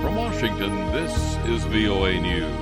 From Washington, this is VOA News.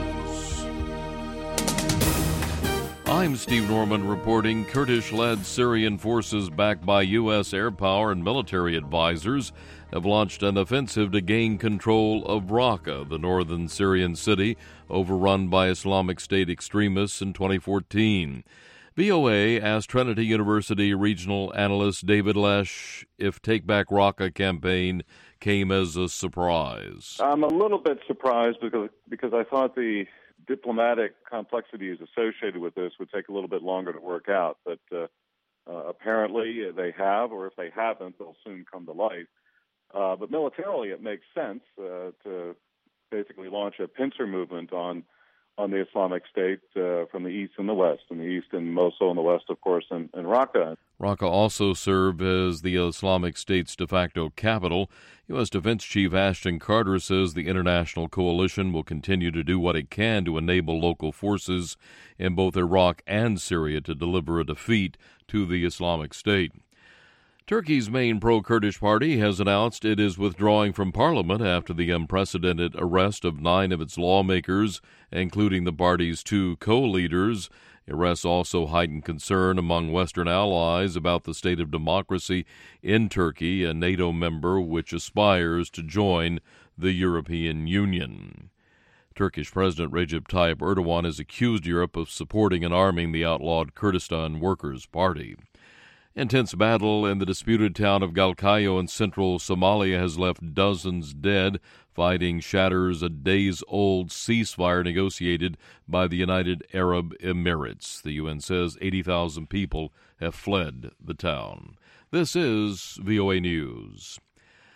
I'm Steve Norman reporting Kurdish-led Syrian forces backed by U.S. air power and military advisors have launched an offensive to gain control of Raqqa, the northern Syrian city overrun by Islamic State extremists in 2014. VOA asked Trinity University regional analyst David Lesh if Take Back Raqqa campaign came as a surprise. I'm a little bit surprised because I thought the diplomatic complexities associated with this would take a little bit longer to work out. But apparently they have, or if they haven't, they'll soon come to light. But militarily, it makes sense to basically launch a pincer movement on the Islamic State from the east and the west. In the east in Mosul, in the west, of course, in Raqqa. Raqqa also served as the Islamic State's de facto capital. U.S. Defense Chief Ashton Carter says the international coalition will continue to do what it can to enable local forces in both Iraq and Syria to deliver a defeat to the Islamic State. Turkey's main pro-Kurdish party has announced it is withdrawing from parliament after the unprecedented arrest of 9 of its lawmakers, including the party's 2 co-leaders. Arrests also heightened concern among Western allies about the state of democracy in Turkey, a NATO member which aspires to join the European Union. Turkish President Recep Tayyip Erdogan has accused Europe of supporting and arming the outlawed Kurdistan Workers' Party. Intense battle in the disputed town of Galkayo in central Somalia has left dozens dead. Fighting shatters a days-old ceasefire negotiated by the United Arab Emirates. The UN says 80,000 people have fled the town. This is VOA News.